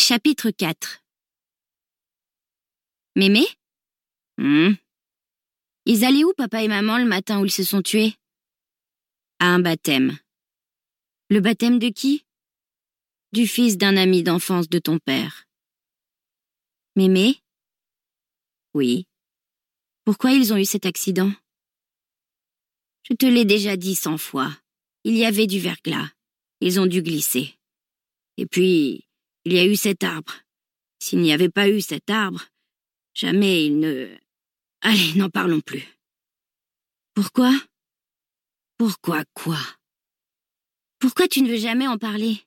Chapitre 4. Mémé? Ils allaient où, papa et maman, le matin où ils se sont tués? À un baptême. Le baptême de qui? Du fils d'un ami d'enfance de ton père. Mémé? Oui. Pourquoi ils ont eu cet accident? Je te l'ai déjà dit 100 fois. Il y avait du verglas. Ils ont dû glisser. Et puis, il y a eu cet arbre. S'il n'y avait pas eu cet arbre, jamais ils ne... Allez, n'en parlons plus. Pourquoi? Pourquoi quoi? Pourquoi tu ne veux jamais en parler?